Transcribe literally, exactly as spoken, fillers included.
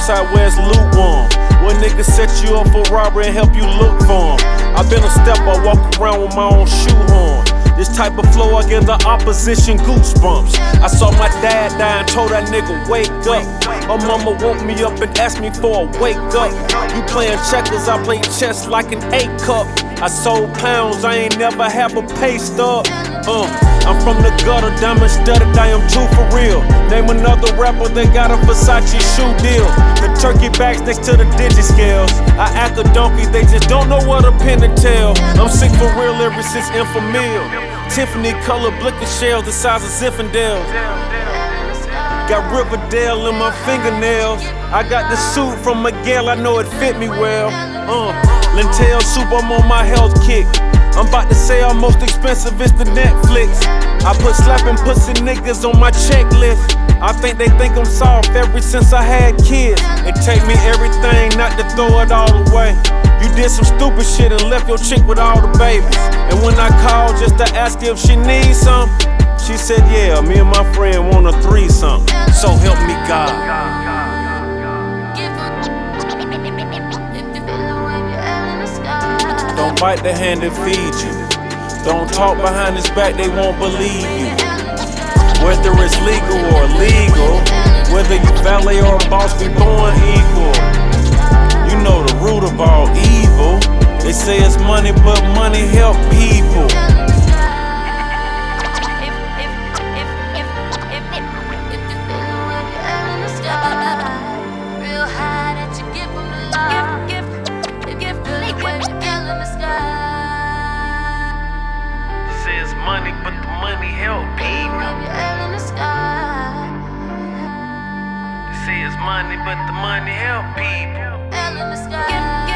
Southside where it's lukewarm. When niggas set you up for robbery and help you look for 'em. I been a step, I walk around with my own shoehorn. This type of flow, I give the opposition goosebumps. I saw my dad die and told that nigga wake up. My mama woke me up and asked me for a wake up. You playing checkers, I play chess like an eight cup. I sold pounds, I ain't never have a pay stub. Uh, I'm from the gutter, diamond studded, I am too for real. Name another rapper that got a Versace shoe deal. The turkey bags next to the digit scales. I act a donkey, they just don't know what a pin to tell. I'm sick for real ever since Infamil. Tiffany color blicker shells the size of Zinfandels. Got Riverdale in my fingernails. I got the suit from Miguel, I know it fit me well. Uh, Lentil soup, I'm on my health kick. I'm about to say our most expensive is the Netflix. I put slapping pussy niggas on my checklist. I think they think I'm soft ever since I had kids. It take me everything not to throw it all away. You did some stupid shit and left your chick with all the babies. And when I called just to ask if she needs some, she said, yeah, me and my friend want a threesome. So help me God. Don't bite the hand that feeds you. Don't talk behind his back, they won't believe you. Whether it's legal or illegal, whether you valet or a boss, we born equal. You know the root of all evil. They say it's money, but money help people. Money, but the money help people. They say it's money, but the money help people.